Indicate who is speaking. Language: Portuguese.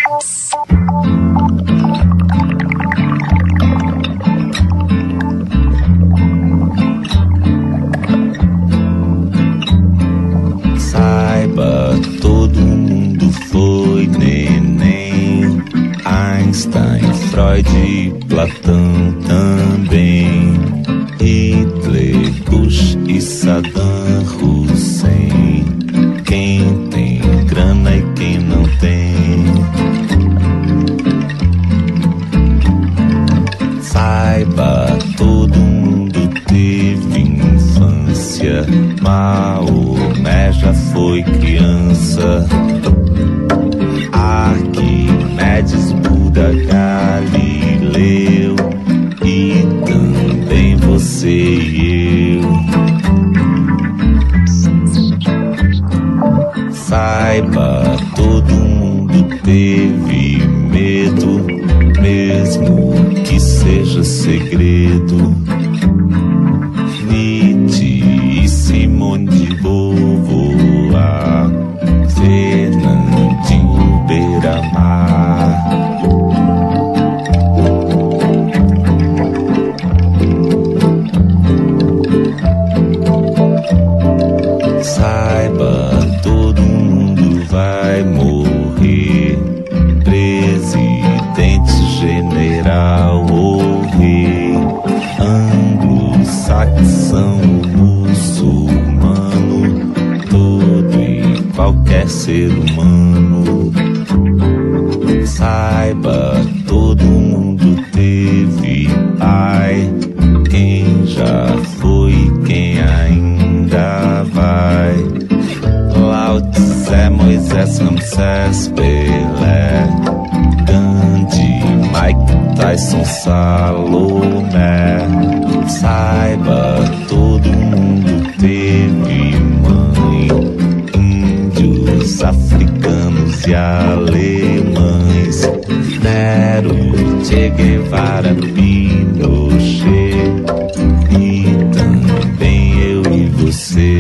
Speaker 1: Saiba, todo mundo foi neném. Einstein, Freud, Platão também. Hitler, Bush e Saddam Hussein. Quem tem grana e quem não tem. Saiba, todo mundo teve infância. Maomé já foi criança. Arquimedes, Buda, Galileu e também você e eu. Saiba, todo mundo teve medo, mesmo que seja segredo. Nietzsche e Simone de Beauvoir, Fernandinho Beiramar. Saiba, todo mundo vai morrer. Presidente, general ou rei, anglo-saxão, muçulmano, todo e qualquer ser humano. Saiba, todo mundo teve pai. Quem já foi, quem ainda vai. Lao Tse, Moisés, Ramsés, Pelé, Gandhi, Mike Tyson, Salomé. Saiba, todo mundo teve mãe. Índios, africanos e alemães. Nero, Che Guevara, Pinochet e também eu e você.